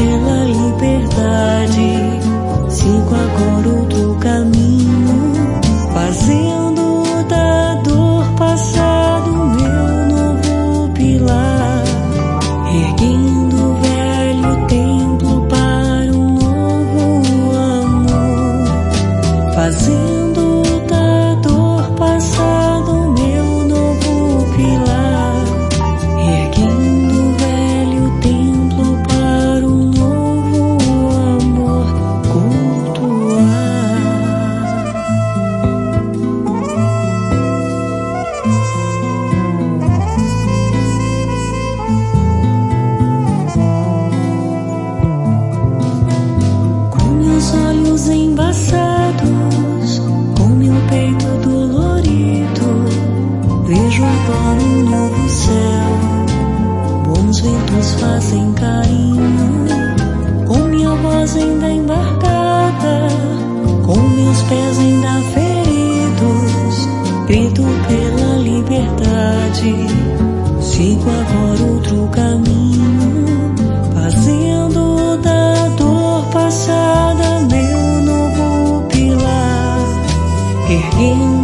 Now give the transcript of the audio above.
pela liberdade. Sigo agora outro caminho, fazendo da dor passado meu novo pilar, erguendo o velho templo para um novo amor, fazendo da dor passado meu novo pilar, erguendo o velho templo para um novo amor cultuar. Com meus olhos embaçados, com meu peito dolorido, vejo agora um novo céu. Bons ventos fazem carinho, com minha voz ainda embargada, com meus pés ainda feridos, grito pela liberdade. Sigo agora outro caminho, fazendo da dor passada meu novo pilar, erguendo